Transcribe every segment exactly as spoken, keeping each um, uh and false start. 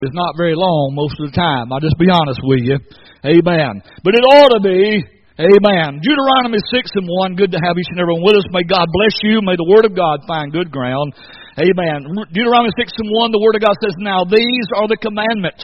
It's not very long most of the time. I'll just be honest with you. Amen. But it ought to be. Amen. Deuteronomy six and one. Good to have each and every one with us. May God bless you. May the Word of God find good ground. Amen. Deuteronomy six and one, the Word of God says, "Now these are the commandments,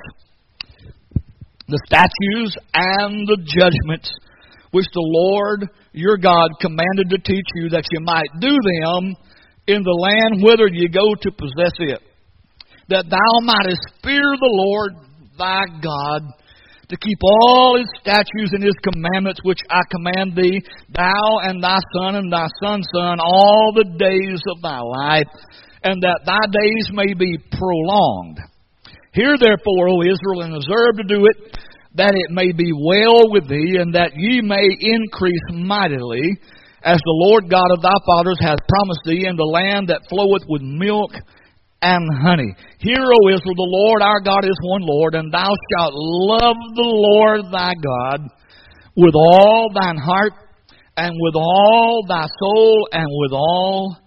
the statutes, and the judgments, which the Lord your God commanded to teach you, that you might do them in the land whither you go to possess it, that thou mightest fear the Lord thy God, to keep all His statutes and His commandments which I command thee, thou and thy son and thy son's son, all the days of thy life, and that thy days may be prolonged. Hear therefore, O Israel, and observe to do it, that it may be well with thee, and that ye may increase mightily, as the Lord God of thy fathers hath promised thee, in the land that floweth with milk and honey. Hear, O Israel, the Lord our God is one Lord, and thou shalt love the Lord thy God with all thine heart, and with all thy soul, and with all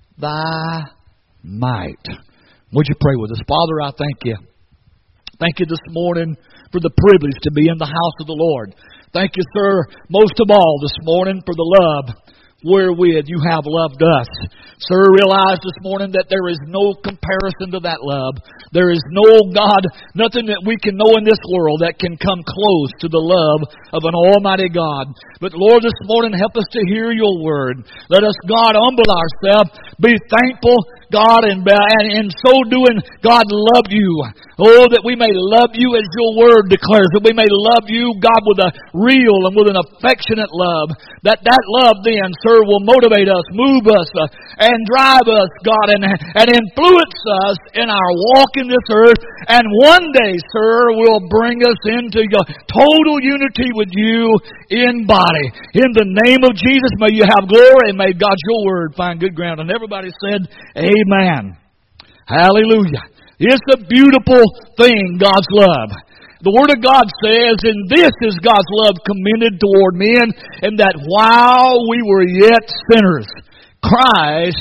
thy might." Would you pray with us? Father, I thank you. Thank you this morning for the privilege to be in the house of the Lord. Thank you, sir, most of all this morning for the love wherewith you have loved us. Sir, realize this morning that there is no comparison to that love. There is no, God, nothing that we can know in this world that can come close to the love of an almighty God. But Lord, this morning, help us to hear your word. Let us, God, humble ourselves, be thankful, God, and, and in so doing, God, love you. Oh, that we may love you as your word declares, that we may love you, God, with a real and with an affectionate love. That that love then, sir, will motivate us, move us, uh, and drive us, God, and, and influence us in our walk in this earth. And one day, sir, will bring us into your total unity with you in body. In the name of Jesus, may you have glory, and may God, your word, find good ground. And everybody said, amen. Hallelujah. It's a beautiful thing, God's love. The Word of God says, "And this is God's love commended toward men, and that while we were yet sinners, Christ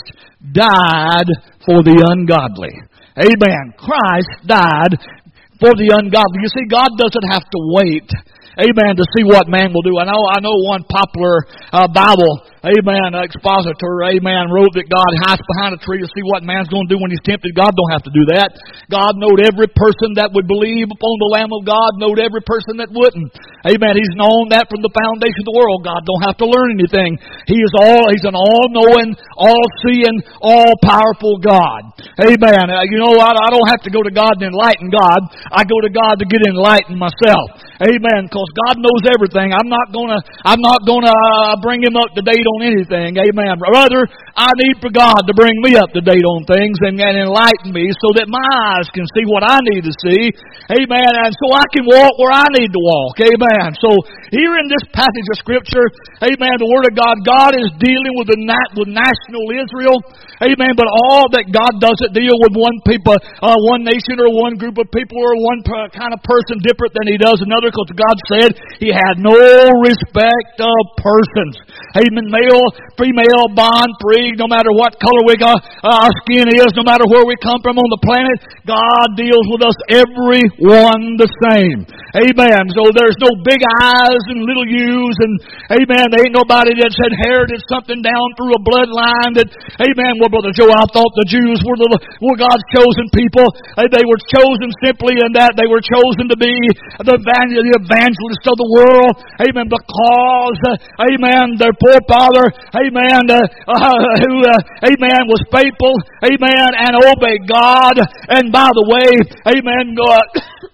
died for the ungodly." Amen. Christ died for the ungodly. You see, God doesn't have to wait, amen, to see what man will do. I know I know one popular uh, Bible, amen, expositor, amen, wrote that God hides behind a tree to see what man's going to do when he's tempted. God don't have to do that. God knowed every person that would believe upon the Lamb of God, knowed every person that wouldn't. Amen. He's known that from the foundation of the world. God don't have to learn anything. He is all, He's an all-knowing, all-seeing, all-powerful God. Amen. Uh, you know what? I don't have to go to God and enlighten God. I go to God to get enlightened myself. Amen. Because God knows everything. I'm not gonna, I'm not gonna uh, bring Him up to date on anything. Amen. Rather, I need for God to bring me up to date on things and, and enlighten me so that my eyes can see what I need to see. Amen. And so I can walk where I need to walk. Amen. So here in this passage of Scripture, amen, the Word of God, God is dealing with the nat- with national Israel. Amen. But all that God doesn't deal with one people, uh, one nation or one group of people or one per- kind of person different than He does another, because God said He had no respect of persons. Amen. Male, female, bond, free, no matter what color we got, uh, our skin is, no matter where we come from on the planet, God deals with us everyone the same. Amen. So there's no big eyes and little U's, and amen, there ain't nobody that's inherited something down through a bloodline that, amen, well, Brother Joe, I thought the Jews were the were God's chosen people. They were chosen simply in that they were chosen to be the evangelists of the world. Amen. Because, uh, amen, their forefather, amen, uh, uh, who, uh, amen, was faithful, amen, and obeyed God. And by the way, amen, God,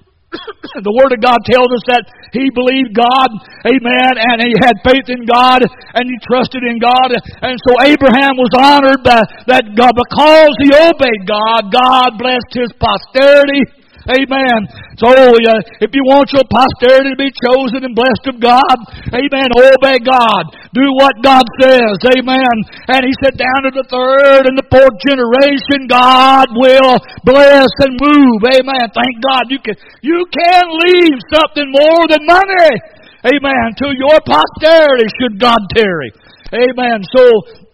the Word of God tells us that he believed God, amen, and he had faith in God, and he trusted in God. And so Abraham was honored by that God, because he obeyed God, God blessed his posterity. Amen. So uh, if you want your posterity to be chosen and blessed of God, amen, obey God. Do what God says. Amen. And he said down to the third and the fourth generation, God will bless and move. Amen. Thank God. You can, you can leave something more than money. Amen. To your posterity should God tarry. Amen. So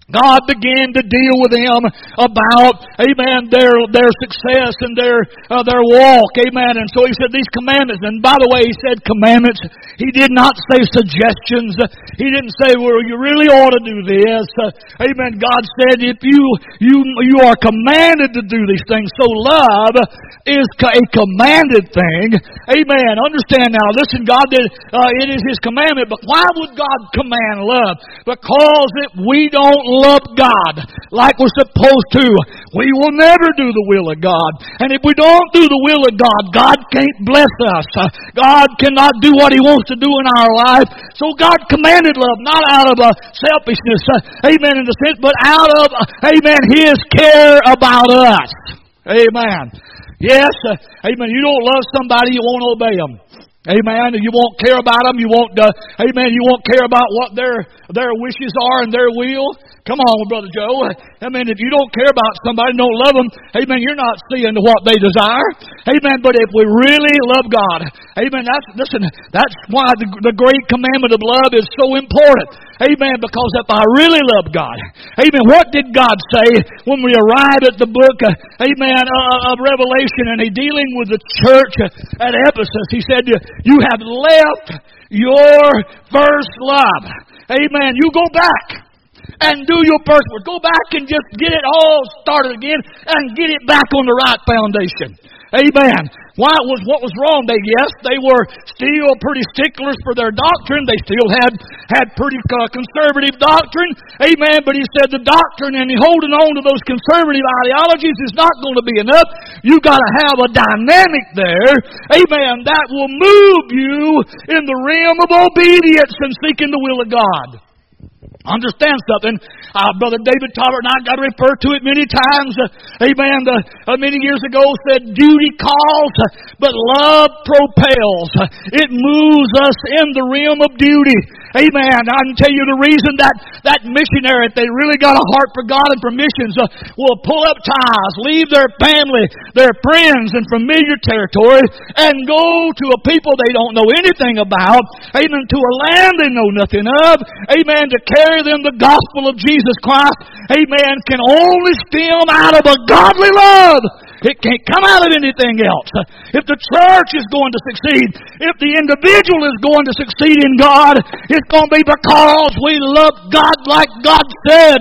God began to deal with them about, amen, their their success and their uh, their walk, amen. And so He said these commandments. And by the way, He said commandments. He did not say suggestions. He didn't say, well, you really ought to do this. Uh, amen. God said, if you you you are commanded to do these things. So love is a commanded thing, amen. Understand now. Listen, God did. Uh, it is His commandment. But why would God command love? Because if we don't love God like we're supposed to, we will never do the will of God. And if we don't do the will of God, God can't bless us. Uh, God cannot do what He wants to do in our life. So God commanded love, not out of uh, selfishness, uh, amen, in the sense, but out of, uh, amen, His care about us. Amen. Yes, uh, amen, you don't love somebody, you won't obey them. Amen. You won't care about them. You won't, uh, amen, you won't care about what their their wishes are and their will. Come on, Brother Joe. I mean, if you don't care about somebody, don't love them, amen, you're not seeing what they desire. Amen. But if we really love God, amen, that's, listen, that's why the, the great commandment of love is so important. Amen. Because if I really love God, amen, what did God say when we arrive at the book, uh, amen, uh, of Revelation, and He dealing with the church at Ephesus? He said, you have left your first love. Amen. You go back and do your first work. Go back and just get it all started again and get it back on the right foundation. Amen. Why was what was wrong? They yes, they were still pretty sticklers for their doctrine. They still had had pretty uh, conservative doctrine. Amen. But He said the doctrine and holding on to those conservative ideologies is not going to be enough. You got to have a dynamic there. Amen. That will move you in the realm of obedience and seeking the will of God. Understand something. Uh, Brother David Talbert and I got to refer to it many times. Uh, amen. The, uh, many years ago said, duty calls, uh, but love propels. Uh, it moves us in the realm of duty. Amen. I can tell you the reason that that missionary, if they really got a heart for God and for missions, uh, will pull up ties, leave their family, their friends, and familiar territory, and go to a people they don't know anything about. Amen. To a land they know nothing of. Amen. To carry them the gospel of Jesus Christ. Amen. Can only stem out of a godly love. It can't come out of anything else. If the church is going to succeed, if the individual is going to succeed in God, it's going to be because we love God like God said.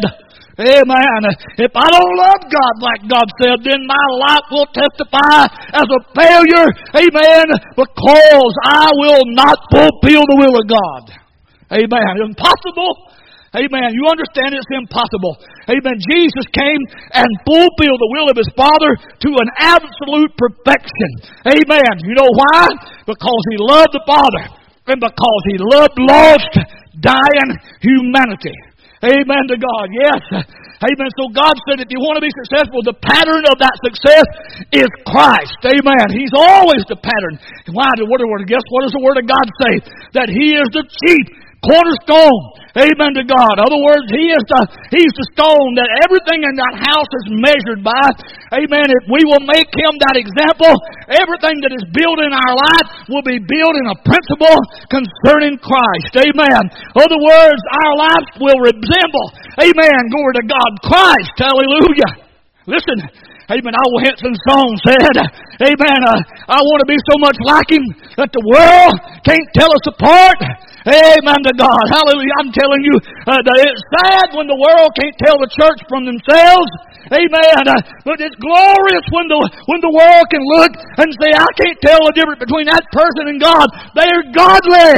Amen. If I don't love God like God said, then my life will testify as a failure. Amen. Because I will not fulfill the will of God. Amen. It's impossible. Amen. You understand it's impossible. Amen. Jesus came and fulfilled the will of His Father to an absolute perfection. Amen. You know why? Because He loved the Father and because He loved lost, dying humanity. Amen to God. Yes. Amen. So God said if you want to be successful, the pattern of that success is Christ. Amen. He's always the pattern. Why? The Word of God. Guess what does the Word of God say? That He is the chief cornerstone. Amen to God. In other words, He is the He's the stone that everything in that house is measured by. Amen. If we will make Him that example, everything that is built in our life will be built in a principle concerning Christ. Amen. In other words, our lives will resemble, amen, glory to God, Christ. Hallelujah. Listen. Amen. Old Henson's song said, amen, uh, I want to be so much like Him that the world can't tell us apart. Amen to God. Hallelujah. I'm telling you, uh, that it's sad when the world can't tell the church from themselves. Amen. Uh, but it's glorious when the when the world can look and say, I can't tell the difference between that person and God. They are godly.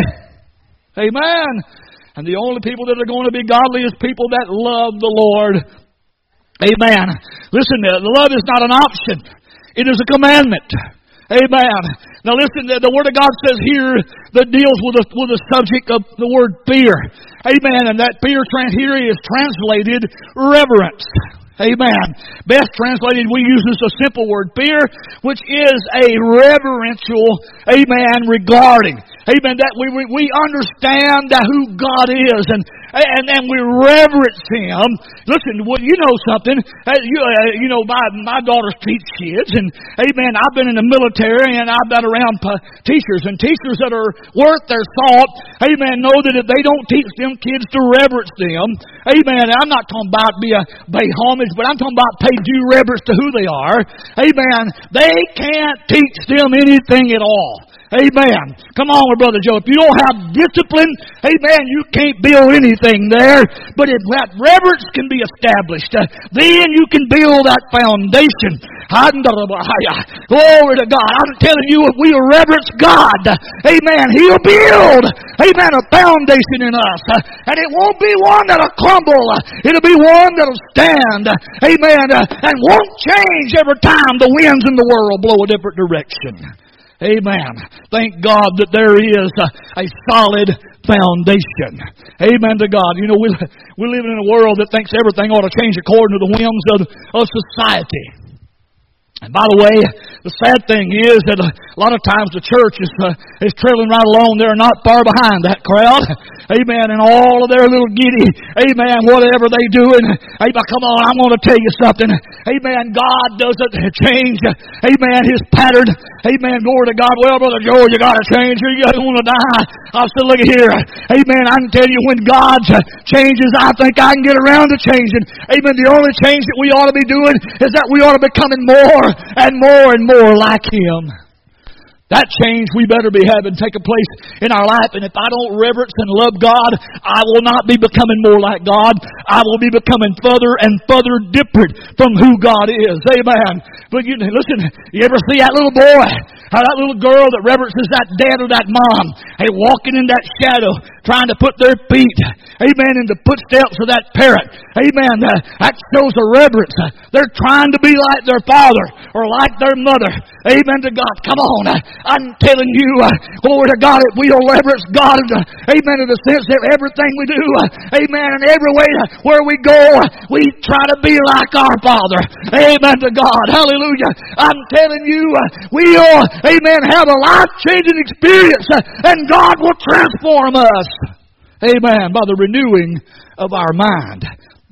Amen. And the only people that are going to be godly is people that love the Lord. Amen. Listen, the love is not an option. It is a commandment. Amen. Now listen, the, the Word of God says here that deals with the, with the subject of the word fear. Amen. And that fear here is translated reverence. Amen. Best translated, we use this a simple word, fear, which is a reverential, amen, regarding. Amen. That we we understand that who God is, and and then we reverence Him. Listen, well, you know something. Uh, you, uh, you know, my, my daughters teach kids, and amen, I've been in the military, and I've been around uh, teachers, and teachers that are worth their salt, amen, know that if they don't teach them kids to reverence them, amen, I'm not talking about be a pay homage, but I'm talking about pay due reverence to who they are, amen, they can't teach them anything at all. Amen. Come on, Brother Joe. If you don't have discipline, amen, you can't build anything there. But if that reverence can be established, uh, then you can build that foundation. Glory to God. I'm telling you, if we reverence God, amen, He'll build, amen, a foundation in us. Uh, and it won't be one that'll crumble. Uh, it'll be one that'll stand. Uh, amen. Uh, and won't change every time the winds in the world blow a different direction. Amen. Thank God that there is a, a solid foundation. Amen to God. You know, we, we're living in a world that thinks everything ought to change according to the whims of, of society. And by the way, the sad thing is that a lot of times the church is uh, is trailing right along there, not far behind that crowd. Amen. And all of their little giddy, amen, whatever they do. And amen, come on, I'm going to tell you something. Amen. God doesn't change, amen, His pattern. Amen. Glory to God. Well, Brother Joe, you got to change. You don't want to die. I said, look at here. Amen. I can tell you when God changes, I think I can get around to changing. Amen. The only change that we ought to be doing is that we ought to be becoming more and more and more like Him. That change we better be having take a place in our life. And if I don't reverence and love God, I will not be becoming more like God. I will be becoming further and further different from who God is. Amen. But you listen, you ever see that little boy, or that little girl that reverences that dad or that mom, hey, walking in that shadow, trying to put their feet, amen, in the footsteps of that parent. Amen. Uh, that shows a reverence. Uh, they're trying to be like their father or like their mother. Amen to God. Come on. Uh, I'm telling you, uh, glory to God, if we'll reverence God, uh, amen, in the sense that everything we do, uh, amen, and every way uh, where we go, uh, we try to be like our Father. Amen to God. Hallelujah. I'm telling you, uh, we'll, amen, have a life-changing experience, uh, and God will transform us. Amen. By the renewing of our mind.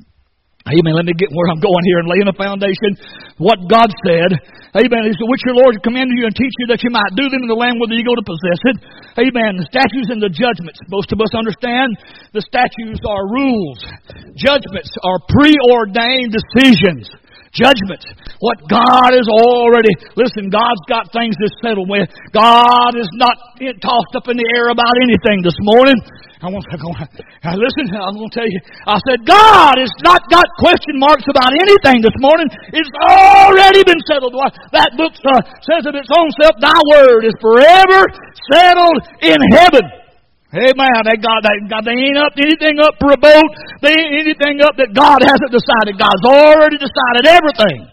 Amen. Let me get where I'm going here and laying a foundation. What God said. Amen. He said, which your Lord commanded you and teach you that you might do them in the land whither you go to possess it. Amen. The statutes and the judgments. Most of us understand the statutes are rules. Judgments are preordained decisions. Judgments. What God has already, listen, God's got things to settle with. God is not tossed up in the air about anything this morning. I want to go, listen, I'm going to tell you, I said, God has not got question marks about anything this morning. It's already been settled. That book uh, says of its own self, thy word is forever settled in heaven. Amen. They got, they got, they ain't up anything up for a boat. They ain't anything up that God hasn't decided. God's already decided everything.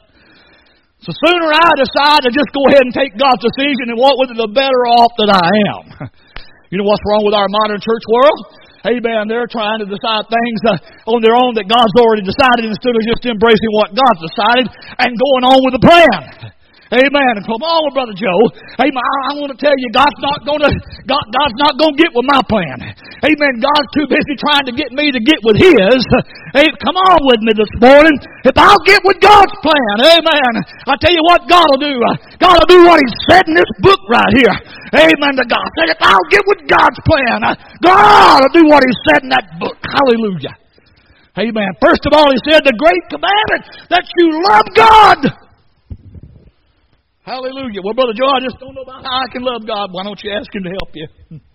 So sooner I decide to just go ahead and take God's decision and walk with it, the better off that I am. You know what's wrong with our modern church world? Amen. They're trying to decide things uh, on their own that God's already decided instead of just embracing what God's decided and going on with the plan. Amen. Come on, Brother Joe. Amen. I, I want to tell you, God's not going to. God, God's not going to get with my plan. Amen. God's too busy trying to get me to get with His. Hey, come on with me this morning. If I'll get with God's plan, Amen. I tell you what, God will do. God will do what He said in this book right here. Amen to God. Said if I'll get with God's plan, God will do what He said in that book. Hallelujah. Amen. First of all, He said the great commandment that you love God. Hallelujah. Well, Brother Joe, I just don't know about how I can love God. Why don't you ask Him to help you?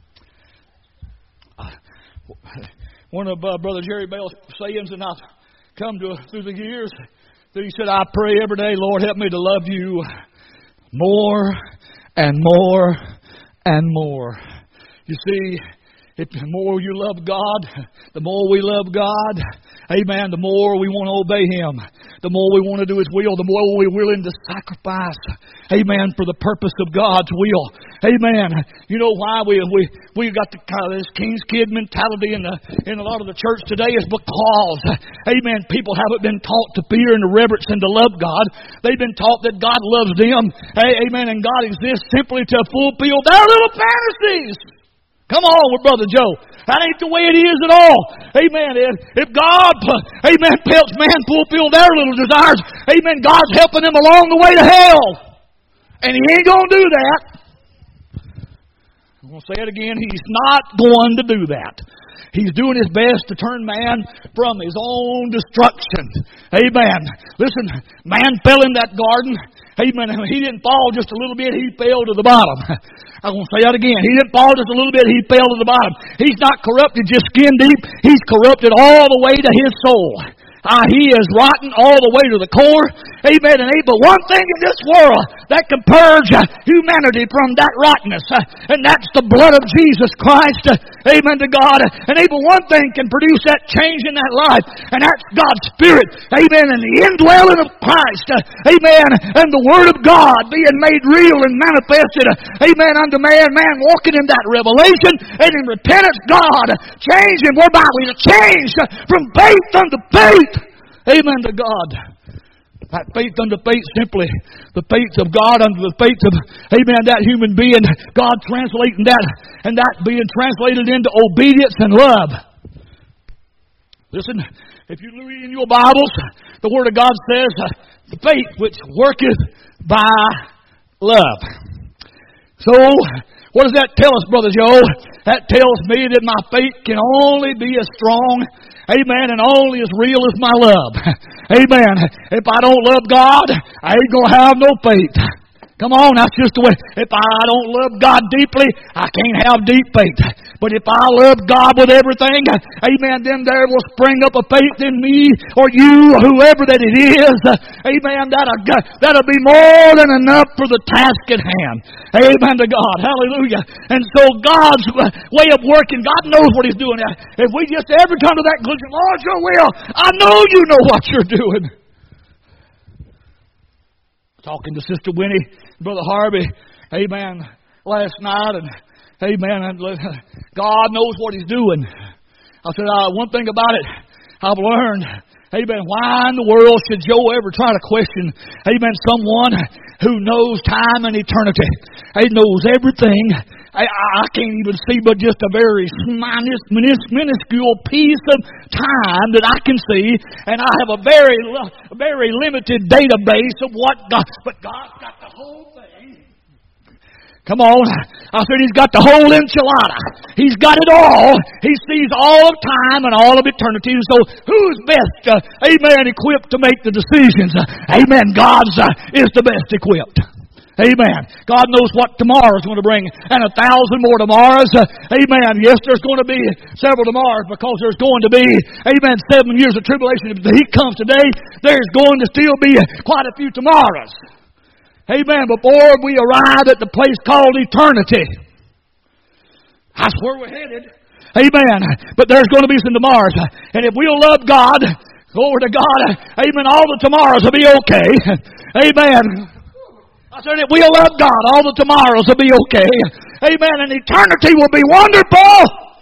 One of uh, Brother Jerry Bell's sayings, and I've come to through the years, that he said, I pray every day, Lord, help me to love you more and more and more. You see, if the more you love God, the more we love God, amen, the more we want to obey Him. The more we want to do His will, the more we're willing to sacrifice, amen, for the purpose of God's will. Amen. You know why we we we got the kind of this king's kid mentality in the in a lot of the church today is because, amen, people haven't been taught to fear and to reverence and to love God. They've been taught that God loves them, amen, and God exists simply to fulfill their little fantasies. Come on with Brother Joe. That ain't the way it is at all. Amen. If God, amen, helps man fulfill their little desires, amen, God's helping them along the way to hell. And He ain't going to do that. I'm going to say it again. He's not going to do that. He's doing His best to turn man from his own destruction. Amen. Listen, man fell in that garden. Amen. He didn't fall just a little bit. He fell to the bottom. I'm going to say that again. He didn't fall just a little bit. He fell to the bottom. He's not corrupted just skin deep. He's corrupted all the way to his soul. Ah, he is rotten all the way to the core. Amen. And ain't but one thing in this world that can purge humanity from that rottenness. And that's the blood of Jesus Christ. Amen to God. And ain't but one thing can produce that change in that life. And that's God's Spirit. Amen. And the indwelling of Christ. Amen. And the Word of God being made real and manifested. Amen. Unto man. Man walking in that revelation. And in repentance, God changing whereby we are changed from faith unto faith. Amen to God. That faith unto faith, simply the faith of God unto the faith of, amen, that human being. God translating that, and that being translated into obedience and love. Listen, if you read in your Bibles, the Word of God says, the faith which worketh by love. So, what does that tell us, Brother Joe? That tells me that my faith can only be as strong, amen, and only as real as my love. Amen. If I don't love God, I ain't going to have no faith. Come on, that's just the way. If I don't love God deeply, I can't have deep faith. But if I love God with everything, amen, then there will spring up a faith in me or you, whoever that it is. Amen, that'll, that'll be more than enough for the task at hand. Amen to God. Hallelujah. And so God's way of working, God knows what He's doing. If we just ever come to that conclusion, Lord, your will, I know you know what you're doing. Talking to Sister Winnie, Brother Harvey, amen, last night, and amen, God knows what He's doing. I said, uh, one thing about it, I've learned, amen, why in the world should Joe ever try to question, amen, someone who knows time and eternity? He knows everything. I, I can't even see but just a very minus, minuscule piece of time that I can see, and I have a very, very limited database of what God. But God's got the whole thing. Come on, I said He's got the whole enchilada. He's got it all. He sees all of time and all of eternity. So who's best, uh, amen, equipped to make the decisions? Uh, amen. God's uh, is the best equipped. Amen. God knows what tomorrow is going to bring. And a thousand more tomorrows. Uh, amen. Yes, there's going to be several tomorrows because there's going to be, amen, seven years of tribulation. If He comes today, there's going to still be quite a few tomorrows. Amen. Before we arrive at the place called eternity. That's where we're headed. Amen. But there's going to be some tomorrows. And if we'll love God, glory to God, amen, all the tomorrows will be okay. Amen. I said, if we'll love God, all the tomorrows will be okay. Amen. And eternity will be wonderful.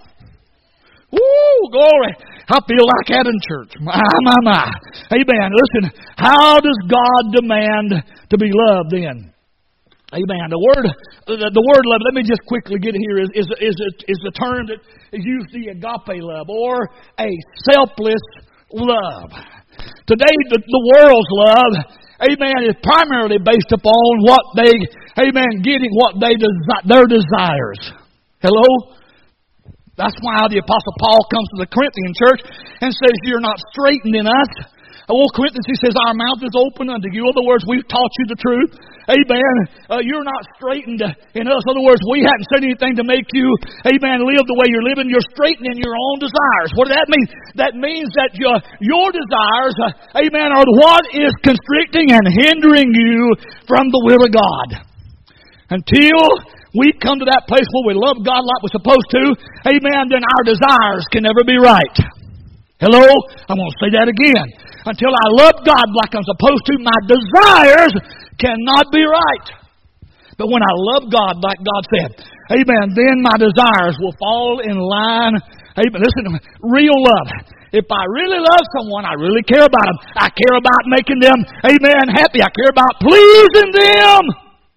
Woo, glory. I feel like that in church. My, my, my. Amen. Listen, how does God demand to be loved then? Amen. The word, the, the word love, let me just quickly get it here, is, is, is, is the term that is used, the agape love, or a selfless love. Today, the, the world's love, amen, is primarily based upon what they, amen, getting what they desire, their desires. Hello? That's why the Apostle Paul comes to the Corinthian church and says, you're not straightened in us. Oh, Corinthians, he says, our mouth is open unto you. In other words, we've taught you the truth. Amen. Uh, you're not straightened in us. In other words, we haven't said anything to make you, amen, live the way you're living. You're straightening your own desires. What does that mean? That means that your, your desires, uh, amen, are what is constricting and hindering you from the will of God. Until we come to that place where we love God like we're supposed to, amen, then our desires can never be right. Hello? I'm going to say that again. Until I love God like I'm supposed to, my desires cannot be right. But when I love God like God said, amen, then my desires will fall in line. Amen. Listen, real love. If I really love someone, I really care about them. I care about making them, amen, happy. I care about pleasing them.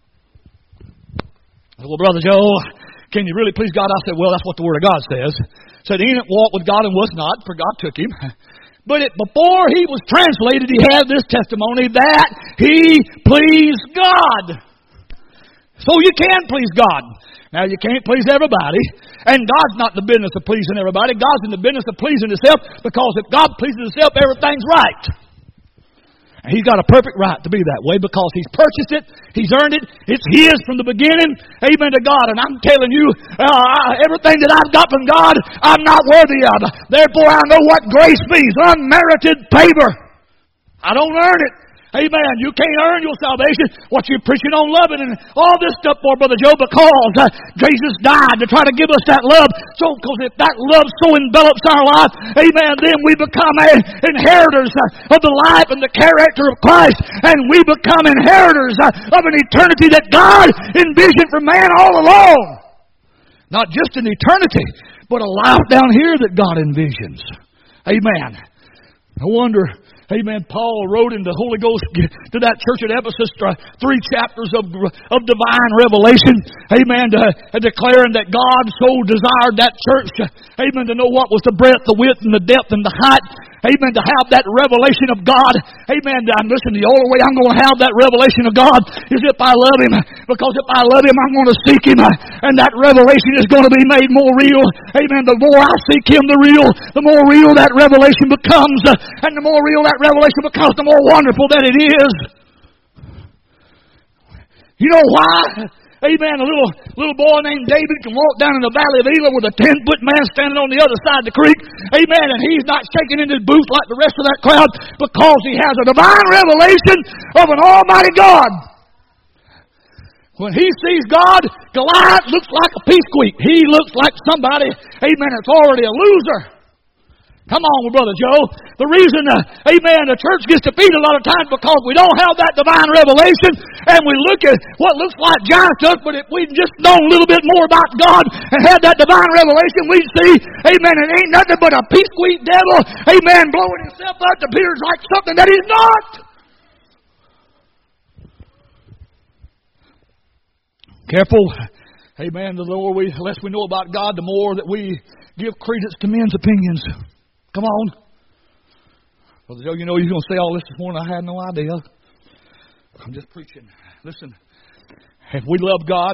Well, Brother Joe, can you really please God? I said, well, that's what the Word of God says. said Enoch walked with God and was not, for God took him. But it, before he was translated, he had this testimony that he pleased God. So you can please God. Now, you can't please everybody. And God's not in the business of pleasing everybody. God's in the business of pleasing Himself, because if God pleases Himself, everything's right. And He's got a perfect right to be that way, because He's purchased it. He's earned it. It's His from the beginning. Amen to God. And I'm telling you, uh, everything that I've got from God, I'm not worthy of. Therefore, I know what grace means. Unmerited favor. I don't earn it. Amen. You can't earn your salvation. What you're preaching on loving and all this stuff for, Brother Joe, because uh, Jesus died to try to give us that love. So, because if that love so envelops our life, amen, then we become a, inheritors uh, of the life and the character of Christ. And we become inheritors uh, of an eternity that God envisioned for man all along. Not just an eternity, but a life down here that God envisions. Amen. I wonder... Amen. Paul wrote in the Holy Ghost to that church at Ephesus uh, three chapters of of divine revelation. Amen. To, uh, declaring that God so desired that church. Uh, amen. To know what was the breadth, the width, and the depth, and the height. Amen. To have that revelation of God. Amen. And listen, the only way I'm going to have that revelation of God is if I love Him. Because if I love Him, I'm going to seek Him. And that revelation is going to be made more real. Amen. The more I seek Him, the real, the more real that revelation becomes. And the more real that revelation becomes, the more wonderful that it is. You know why? Amen. A little little boy named David can walk down in the valley of Elah with a ten-foot man standing on the other side of the creek. Amen. And he's not shaking in his boots like the rest of that crowd, because he has a divine revelation of an almighty God. When he sees God, Goliath looks like a peacequeak. He looks like somebody, amen, that's already a loser. Come on, Brother Joe. The reason, uh, amen, the church gets defeated a lot of times because we don't have that divine revelation, and we look at what looks like giant stuff, but if we'd just known a little bit more about God and had that divine revelation, we'd see, amen, it ain't nothing but a peacequeak devil, amen, blowing himself up to appears like something that he's not. Careful. Amen. The more we, the less we know about God, the more that we give credence to men's opinions. Come on. Brother Joe, you know you're going to say all this this morning. I had no idea. I'm just preaching. Listen, if we love God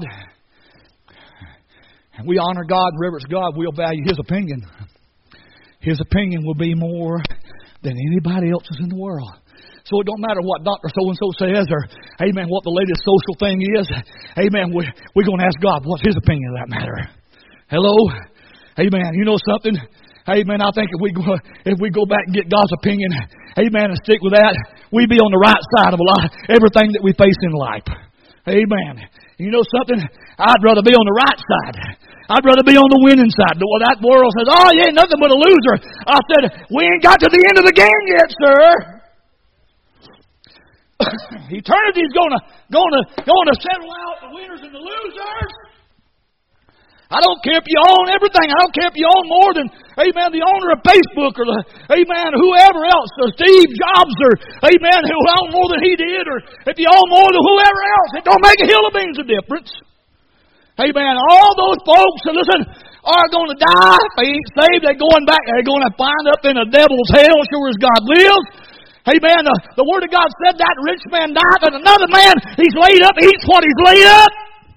and we honor God and reverence God, we'll value His opinion. His opinion will be more than anybody else's in the world. So it don't matter what Doctor So-and-so says or, amen, what the latest social thing is. Amen, we're, we're going to ask God, what's His opinion of that matter? Hello? Amen. You know something? Amen. I think if we go, if we go back and get God's opinion, amen, and stick with that, we'd be on the right side of a lot, everything that we face in life. Amen. You know something? I'd rather be on the right side. I'd rather be on the winning side. Well, that world says, oh, you ain't nothing but a loser. I said, we ain't got to the end of the game yet, sir. Eternity's gonna, gonna, gonna settle out the winners and the losers. I don't care if you own everything. I don't care if you own more than, amen, the owner of Facebook or the, amen, whoever else, or Steve Jobs or, amen, who owned more than he did, or if you own more than whoever else. It don't make a hill of beans of difference. Amen. All those folks, listen, are going to die. If they ain't saved, they're going back. They're going to find up in a devil's hell, sure as God lives. Amen. The, the Word of God said that rich man died, and another man, he's laid up, eats what he's laid up.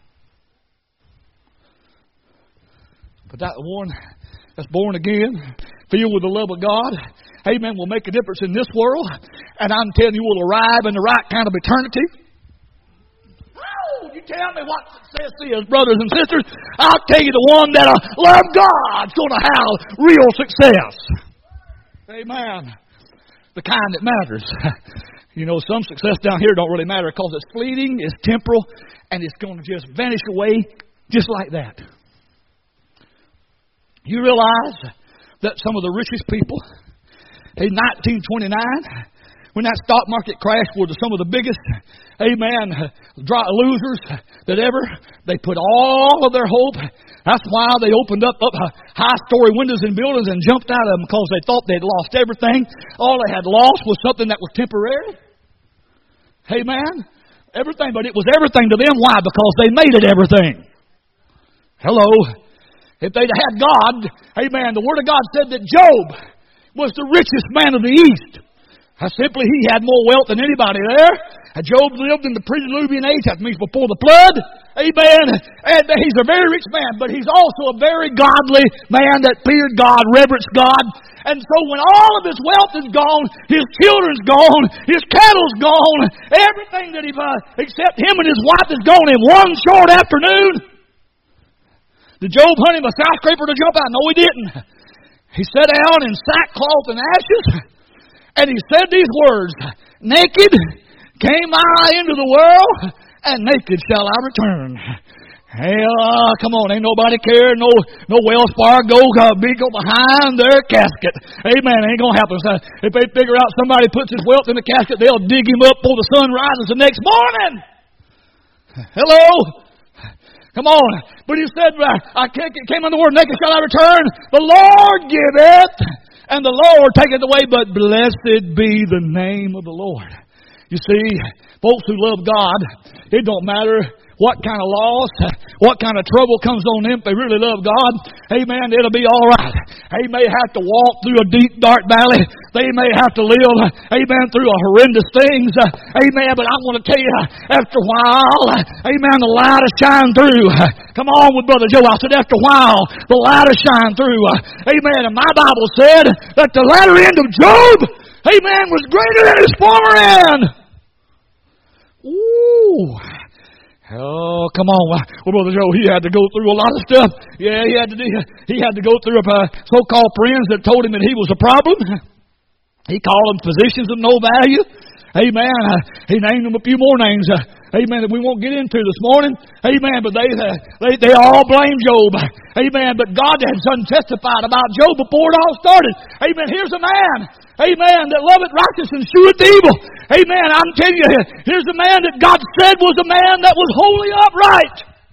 But that one that's born again, filled with the love of God, amen, will make a difference in this world. And I'm telling you, will arrive in the right kind of eternity. Oh, you tell me what success is, brothers and sisters. I'll tell you the one that uh, loves God's going to have real success. Amen. The kind that matters. You know, some success down here don't really matter because it's fleeting, it's temporal, and it's going to just vanish away just like that. You realize that some of the richest people in nineteen twenty-nine, when that stock market crashed, were some of the biggest, amen, losers that ever. They put all of their hope. That's why they opened up, up high-story windows in buildings and jumped out of them, because they thought they'd lost everything. All they had lost was something that was temporary. Amen. Everything, but it was everything to them. Why? Because they made it everything. Hello. If they'd had God, amen, the Word of God said that Job was the richest man of the East. How simply he had more wealth than anybody there. And Job lived in the pre-Diluvian age, that means before the flood. Amen. And he's a very rich man, but he's also a very godly man that feared God, reverenced God. And so when all of his wealth is gone, his children's gone, his cattle's gone, everything that he, uh, except him and his wife is gone in one short afternoon. Did Job hunt him a skyscraper to jump out? No, he didn't. He sat down in sackcloth and ashes, and he said these words, naked came I into the world, and naked shall I return. Hell, uh, come on, ain't nobody care. No, no Wells Fargo uh, big go behind their casket. Amen. Ain't gonna happen. So if they figure out somebody puts his wealth in the casket, they'll dig him up before the sun rises the next morning. Hello. Come on. But he said, I came on the word, naked shall I return. The Lord giveth, and the Lord taketh away, but blessed be the name of the Lord. You see, folks who love God, it don't matter what kind of loss, what kind of trouble comes on them. If they really love God, amen, it'll be all right. They may have to walk through a deep, dark valley. They may have to live, amen, through a horrendous things. Amen, but I want to tell you, after a while, amen, the light will shine through. Come on with Brother Joe. I said, after a while, the light will shine through. Amen, and my Bible said that the latter end of Job, amen, was greater than his former end. Ooh. Oh, come on. Well, Brother Joe, he had to go through a lot of stuff. Yeah, he had to do, he had to go through uh, so-called friends that told him that he was a problem. He called them physicians of no value. Amen. Uh, he named them a few more names. Uh, amen. That we won't get into this morning. Amen. But they, uh, they, they all blame Job. Amen. But God had done testified about Job before it all started. Amen. Here's a man. Amen. That loveth righteousness and sheweth evil. Amen. I'm telling you, here's a man that God said was a man that was wholly upright.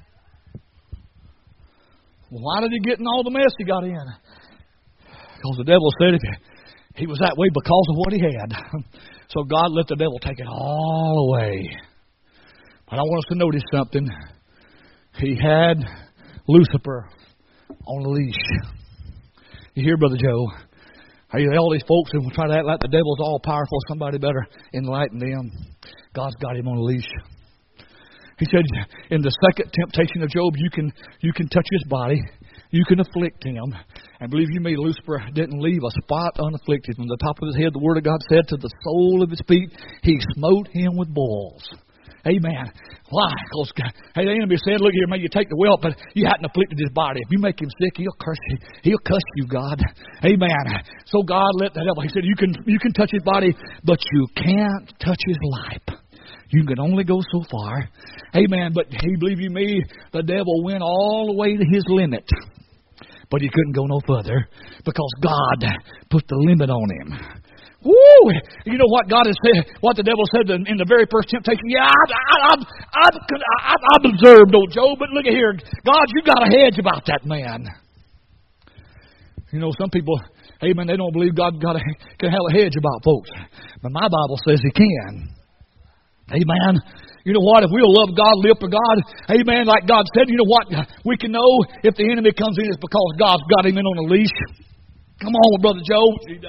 Well, why did he get in all the mess he got in? Because the devil said if he was that way because of what he had. So God let the devil take it all away. But I want us to notice something. He had Lucifer on a leash. You hear, Brother Joe? Hey, all these folks who try to act like the devil's all powerful, somebody better enlighten them. God's got him on a leash. He said in the second temptation of Job, you can you can touch his body, you can afflict him. And believe you me, Lucifer didn't leave a spot unafflicted. From the top of his head, the Word of God said, to the sole of his feet, he smote him with boils. Amen. Why? Because hey, the enemy said, look here, man, you take the wealth, but you hadn't afflicted his body. If you make him sick, he'll curse you. He'll cuss you, God. Amen. So God let the devil, he said, you can you can touch his body, but you can't touch his life. You can only go so far. Amen. But hey, believe you me, the devil went all the way to his limit. But he couldn't go no further because God put the limit on him. Woo! You know what God has said, what the devil said in the very first temptation? Yeah, I, I, I, I, I've observed, old Job, but look at here. God, you got a hedge about that man. You know, some people, amen, they don't believe God got a, can have a hedge about folks. But my Bible says he can. Amen. You know what? If we'll love God, live for God, amen, like God said, you know what? We can know if the enemy comes in, it's because God's got him in on a leash. Come on, Brother Joe.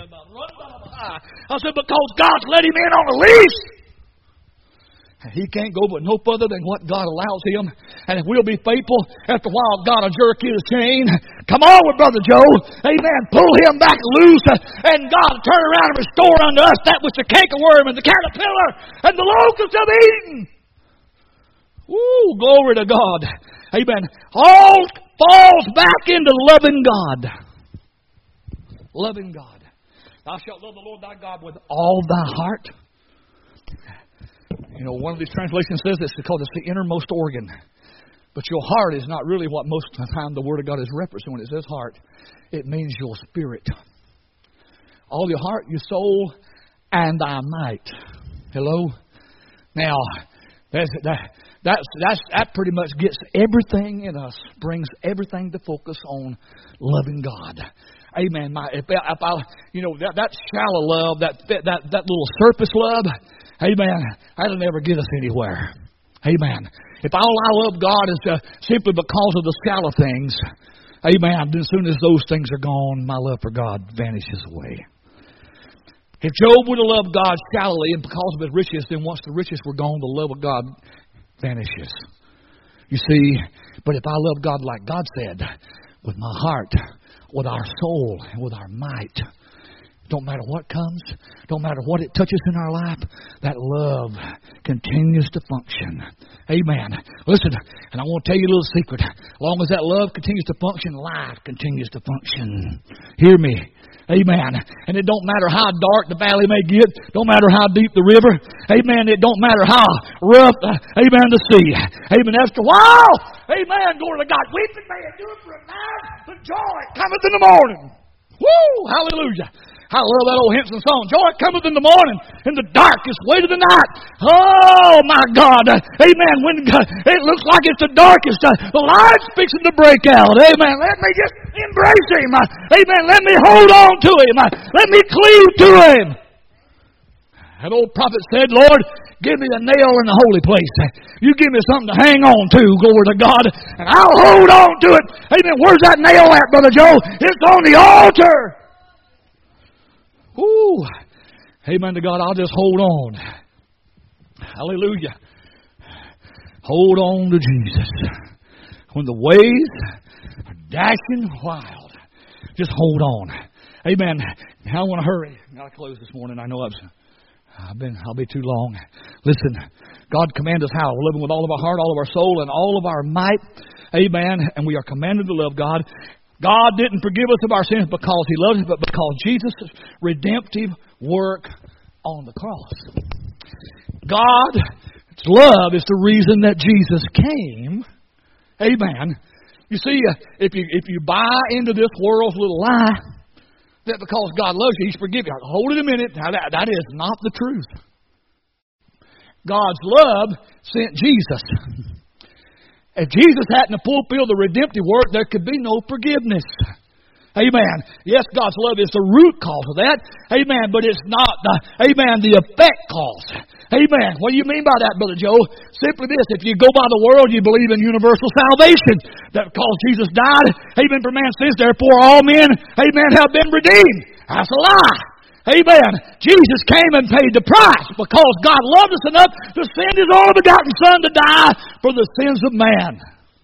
I said, because God's let him in on a leash. He can't go but no further than what God allows him. And if we'll be faithful, after a while God will jerk his chain. Come on with Brother Joe. Amen. Pull him back loose. And God will turn around and restore unto us that which the cankerworm and the caterpillar and the locust have eaten. Woo, glory to God. Amen. All falls back into loving God. Loving God. Thou shalt love the Lord thy God with all thy heart. You know, one of these translations says this because it's the innermost organ. But your heart is not really what most of the time the Word of God is referencing when it says heart. It means your spirit. All your heart, your soul, and thy might. Hello? Now, that's, that, that's, that's, that pretty much gets everything in us, brings everything to focus on loving God. Amen. My, if, I, if I, you know, that, that shallow love, that, that, that little surface love, amen, that'll never get us anywhere. Amen. If all I love God is uh, simply because of the shallow things, Amen. As soon as those things are gone, my love for God vanishes away. If Job would have loved God shallowly and because of his riches, then once the riches were gone, the love of God vanishes. You see, but if I love God like God said, with my heart, with our soul, and with our might, don't matter what comes, don't matter what it touches in our life, that love continues to function. Amen. Listen, and I want to tell you a little secret. As long as that love continues to function, life continues to function. Hear me. Amen. And it don't matter how dark the valley may get. Don't matter how deep the river. Amen. It don't matter how rough, uh, amen, the sea. Amen. After a while, amen, glory to God. Weeping may endure for a night, but joy cometh in the morning. Woo! Hallelujah. I love that old Henson song. Joy cometh in the morning, in the darkest way of the night. Oh, my God. Amen. When it looks like it's the darkest, the light's fixing to break out. Amen. Let me just embrace Him. Amen. Let me hold on to Him. Let me cleave to Him. That old prophet said, Lord, give me a nail in the holy place. You give me something to hang on to, glory to God, and I'll hold on to it. Amen. Where's that nail at, Brother Joe? It's on the altar. Ooh, amen to God. I'll just hold on. Hallelujah. Hold on to Jesus. When the waves are dashing wild, just hold on. Amen. I want to hurry. I got to close this morning. I know I've, I've been. I'll be too long. Listen, God commands us how? We're living with all of our heart, all of our soul, and all of our might. Amen. And we are commanded to love God. God didn't forgive us of our sins because He loves us, but because Jesus' redemptive work on the cross. God's love is the reason that Jesus came. Amen. You see, if you if you buy into this world's little lie that because God loves you, He's forgiven you, hold it a minute. Now that, that is not the truth. God's love sent Jesus. If Jesus hadn't fulfilled the redemptive work, there could be no forgiveness. Amen. Yes, God's love is the root cause of that. Amen. But it's not, the, amen, the effect cause. Amen. What do you mean by that, Brother Joe? Simply this. If you go by the world, you believe in universal salvation. That because Jesus died, amen, for man's sins, therefore all men, amen, have been redeemed. That's a lie. Amen. Jesus came and paid the price because God loved us enough to send His only begotten Son to die for the sins of man.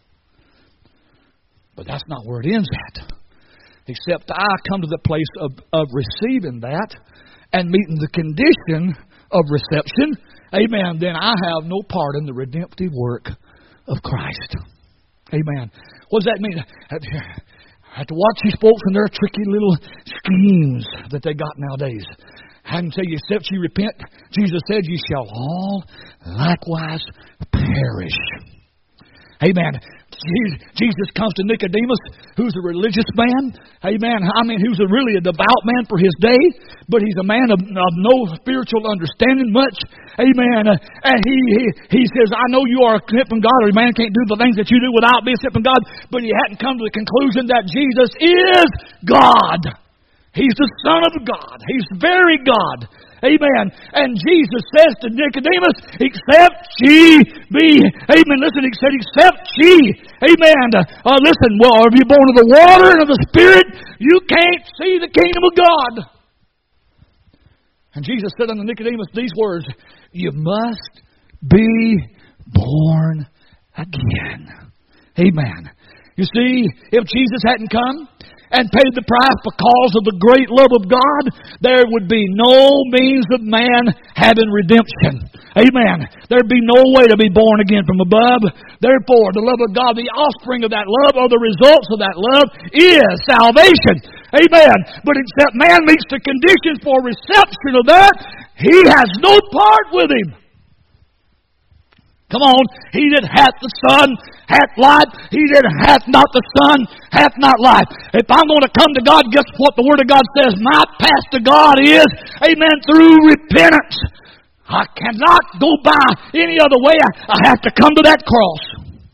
But that's not where it ends at. Except I come to the place of, of receiving that and meeting the condition of reception. Amen. Then I have no part in the redemptive work of Christ. Amen. What does that mean? I have to watch these folks and their tricky little schemes that they got nowadays. I can tell you, except you repent, Jesus said, you shall all likewise perish. Amen. Jesus comes to Nicodemus, who's a religious man. Amen. I mean, who's a really a devout man for his day, but he's a man of, of no spiritual understanding much. Amen. Uh, and he, he he says, I know you are sent from God, or a man can't do the things that you do without being sent from God, but he hadn't come to the conclusion that Jesus is God. He's the Son of God. He's very God. Amen. And Jesus says to Nicodemus, except ye be, amen, listen, he said, except ye, amen, uh, listen, well, if you're born of the water and of the Spirit, you can't see the kingdom of God. And Jesus said unto Nicodemus these words, you must be born again. Amen. You see, if Jesus hadn't come and paid the price because of the great love of God, there would be no means of man having redemption. Amen. There'd be no way to be born again from above. Therefore, the love of God, the offspring of that love, or the results of that love, is salvation. Amen. But except man meets the conditions for reception of that, he has no part with Him. Come on. He that hath the Son hath life. He that hath not the Son hath not life. If I'm going to come to God, guess what the Word of God says? My path to God is, amen, through repentance. I cannot go by any other way. I, I have to come to that cross.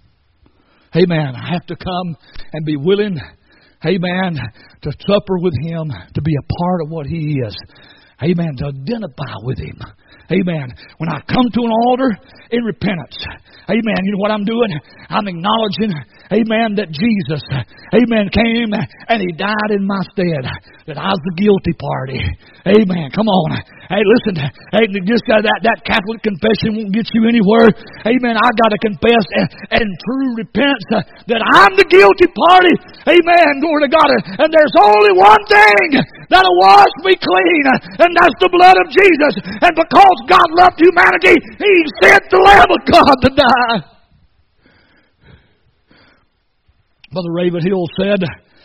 Amen. I have to come and be willing, amen, to suffer with Him, to be a part of what He is. Amen. To identify with Him. Amen. When I come to an altar in repentance, amen, you know what I'm doing? I'm acknowledging, amen, that Jesus, amen, came and He died in my stead. That I was the guilty party. Amen. Come on. Hey, listen, hey, just uh, that, that Catholic confession won't get you anywhere. Amen. I got to confess in true repentance uh, that I'm the guilty party. Amen. Glory to God. And there's only one thing that'll wash me clean, and that's the blood of Jesus. And because God loved humanity, He sent the Lamb of God to die. Brother Ravenhill said,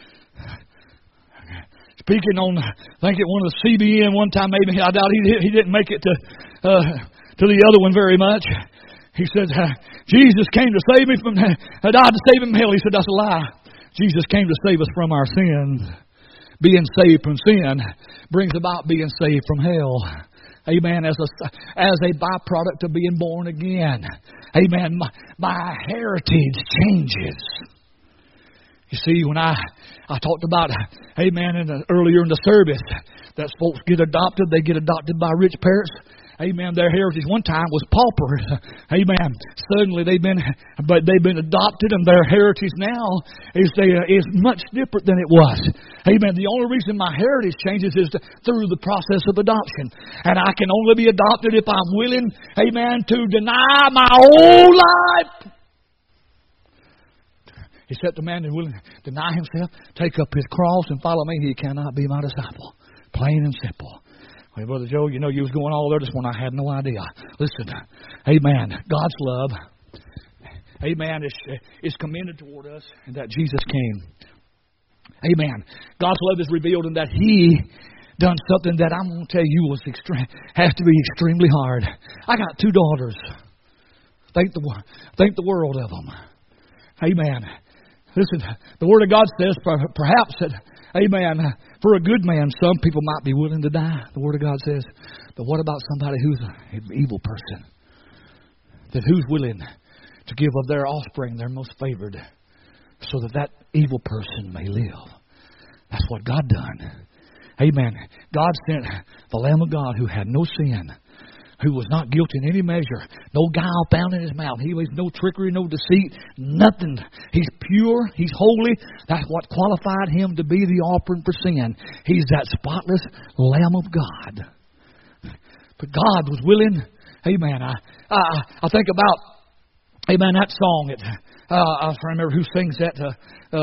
speaking on, I think at one of the C B N one time, maybe I doubt he he didn't make it to uh, to the other one very much. He said, Jesus came to save me from, uh, died to save him from hell. He said, that's a lie. Jesus came to save us from our sins. Being saved from sin brings about being saved from hell. Amen. As a, as a byproduct of being born again. Amen. My, my heritage changes. You see, when I, I talked about, amen, in the, earlier in the service, that folks get adopted, they get adopted by rich parents. Amen. Their heritage one time was paupers. Amen. Suddenly they've been, but they've been adopted, and their heritage now is they, uh, is much different than it was. Amen. The only reason my heritage changes is to, through the process of adoption, and I can only be adopted if I'm willing, amen, to deny my old life. Except a man is willing to deny himself, take up his cross, and follow me, he cannot be my disciple. Plain and simple. Well, Brother Joe, you know you was going all there this morning. I had no idea. Listen, amen. God's love, amen, is, is commended toward us, and that Jesus came. Amen. God's love is revealed in that He done something that I'm going to tell you was extreme, has to be extremely hard. I got two daughters. Think the, think the world of them. Amen. Listen, the Word of God says perhaps that, amen, for a good man, some people might be willing to die. The Word of God says. But what about somebody who's an evil person? That who's willing to give of their offspring their most favored so that that evil person may live? That's what God done. Amen. God sent the Lamb of God who had no sin, who was not guilty in any measure, no guile found in His mouth. He was no trickery, no deceit, nothing. He's pure, He's holy. That's what qualified Him to be the offering for sin. He's that spotless Lamb of God. But God was willing. Amen. I I, I think about, amen, that song. It, uh, I don't remember who sings that. Uh,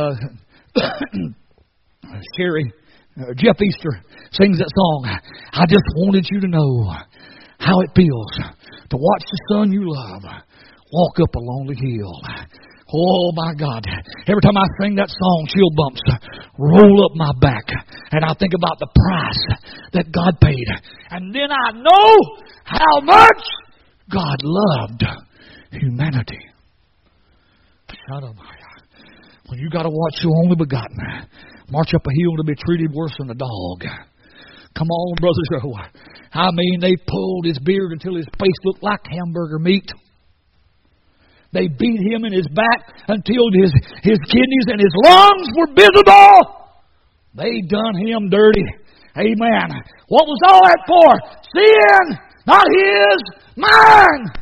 uh, Sherry, uh, Jeff Easter sings that song. I just wanted you to know how it feels to watch the son you love walk up a lonely hill. Oh, my God. Every time I sing that song, chill bumps roll up my back. And I think about the price that God paid. And then I know how much God loved humanity. Shut up. When you got to watch your only begotten march up a hill to be treated worse than a dog. Come on, Brother Joe. I mean, they pulled his beard until his face looked like hamburger meat. They beat him in his back until his, his kidneys and his lungs were visible. They done him dirty. Amen. What was all that for? Sin, not his, mine.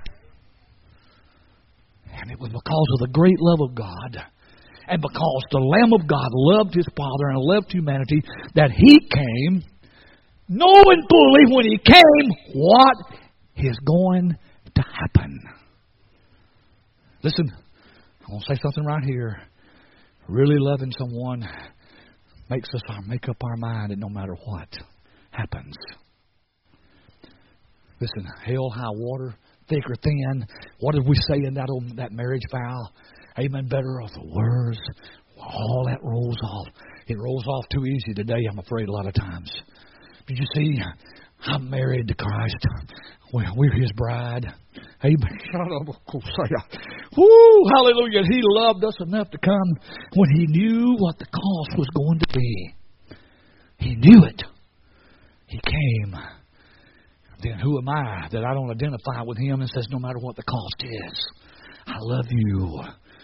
And it was because of the great love of God, and because the Lamb of God loved His Father and loved humanity, that He came, knowing fully when He came what is going to happen. Listen, I want to say something right here. Really loving someone makes us make up our mind that no matter what happens. Listen, hell, high water, thick or thin, what did we say in that old, that marriage vow? Amen. Better off the words. All that rolls off. It rolls off too easy today, I'm afraid, a lot of times. Did you see? I'm married to Christ. Well, we're His bride. Amen. Woo, hallelujah. He loved us enough to come when He knew what the cost was going to be. He knew it. He came. Then who am I that I don't identify with Him and says, no matter what the cost is, I love you.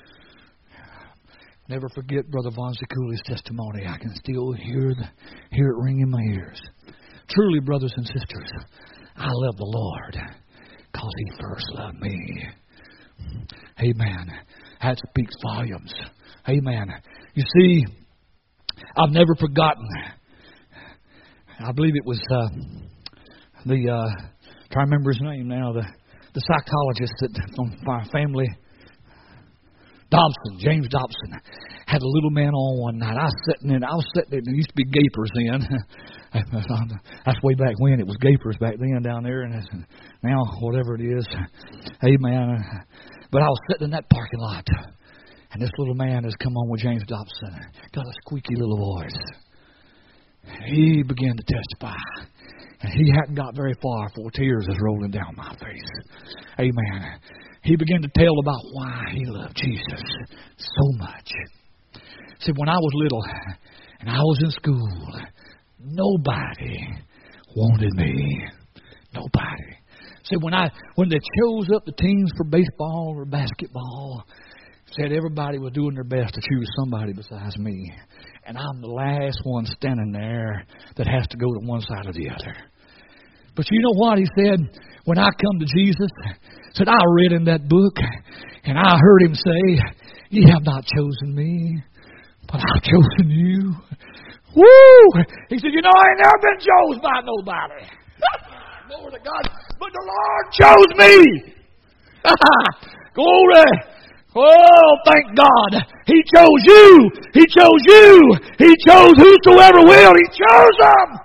Never forget Brother Von Zikuli's testimony. I can still hear the, hear it ring in my ears. truly, brothers and sisters, I love the Lord because He first loved me. Amen. That speaks volumes. Amen. You see, I've never forgotten. I believe it was uh, the, uh, I'm trying to remember his name now, the, the psychologist that from our family, Dobson, James Dobson, had a little man on one night. I was sitting in, I was sitting in, there used to be gapers then. That's way back when. It was gapers back then down there, and it's, now whatever it is. Amen. But I was sitting in that parking lot, and this little man has come on with James Dobson. Got a squeaky little voice. He began to testify. And he hadn't got very far before tears was rolling down my face. Amen. He began to tell about why he loved Jesus so much. See, when I was little and I was in school, nobody wanted me. Nobody. See, when I when they chose up the teams for baseball or basketball, said everybody was doing their best to choose somebody besides me. And I'm the last one standing there that has to go to one side or the other. But you know what he said? When I come to Jesus, said, I read in that book, and I heard him say, you have not chosen me, but I've chosen you. Woo! He said, you know, I ain't never been chosen by nobody. Glory to God. But the Lord chose me. Glory. Oh, thank God. He chose you. He chose you. He chose whosoever will. He chose them.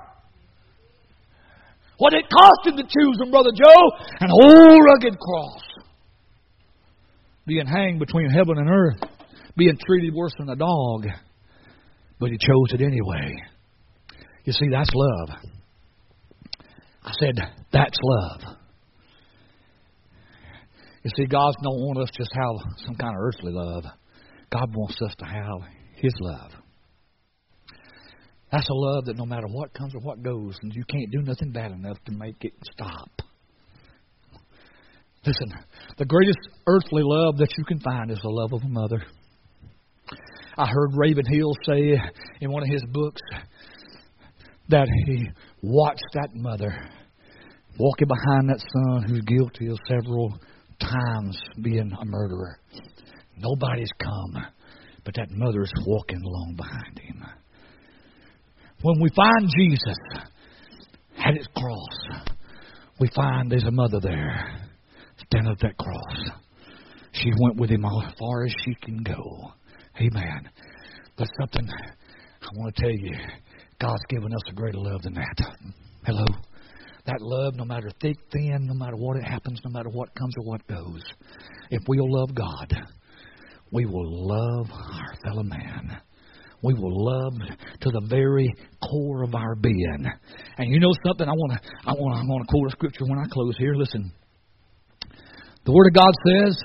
What it cost him to choose them, Brother Joe? An old rugged cross. Being hanged between heaven and earth. Being treated worse than a dog. But he chose it anyway. You see, that's love. I said, that's love. You see, God don't want us just have some kind of earthly love. God wants us to have His love. That's a love that no matter what comes or what goes, and you can't do nothing bad enough to make it stop. Listen, the greatest earthly love that you can find is the love of a mother. I heard Ravenhill say in one of his books that he watched that mother walking behind that son who's guilty of several times being a murderer. Nobody's come, but that mother's walking along behind him. When we find Jesus at His cross, we find there's a mother there standing at that cross. She went with Him as far as she can go. Amen. But something I want to tell you, God's given us a greater love than that. Hello? That love, no matter thick, thin, no matter what it happens, no matter what comes or what goes, if we'll love God, we will love our fellow man. We will love to the very core of our being. And you know something? I want to I want I want to quote a scripture when I close here. Listen. The Word of God says,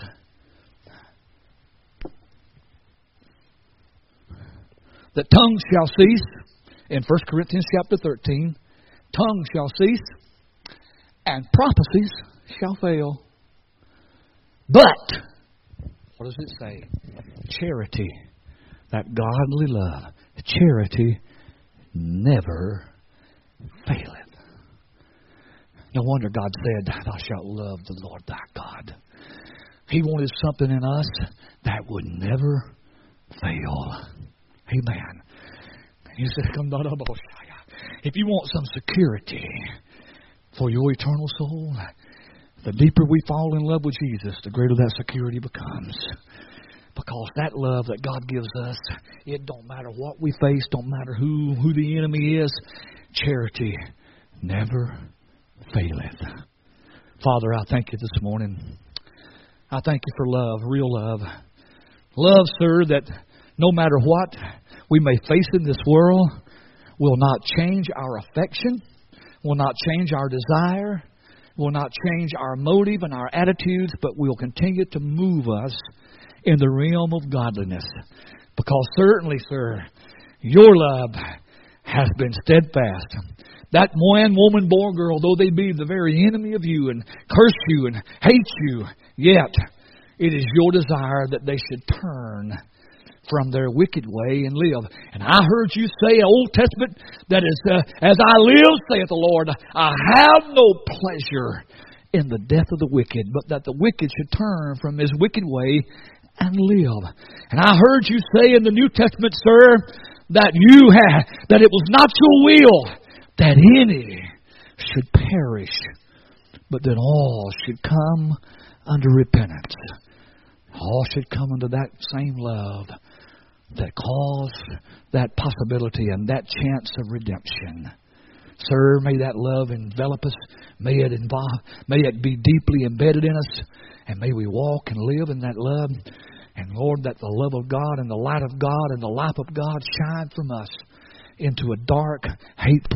that tongues shall cease. In First Corinthians chapter thirteen, tongues shall cease, and prophecies shall fail. But, what does it say? Charity, that godly love, charity never faileth. No wonder God said, thou shalt love the Lord thy God. He wanted something in us that would never fail. Amen. He said, if you want some security for your eternal soul, the deeper we fall in love with Jesus, the greater that security becomes. Because that love that God gives us, it don't matter what we face, don't matter who, who the enemy is, charity never faileth. Father, I thank you this morning. I thank you for love, real love. Love, sir, that no matter what we may face in this world, will not change our affection, will not change our desire, will not change our motive and our attitudes, but will continue to move us in the realm of godliness. Because certainly, sir, your love has been steadfast. That man, woman, boy, girl, though they be the very enemy of you and curse you and hate you, yet it is your desire that they should turn from their wicked way and live. And I heard you say, Old Testament, that is, uh, as I live, saith the Lord, I have no pleasure in the death of the wicked, but that the wicked should turn from his wicked way and live. And I heard you say in the New Testament, sir, that you had, that it was not your will that any should perish, but that all should come under repentance. All should come under that same love that caused that possibility and that chance of redemption. Sir, may that love envelop us. May it involve, may it be deeply embedded in us. And may we walk and live in that love. And Lord, that the love of God and the light of God and the life of God shine from us into a dark, hateful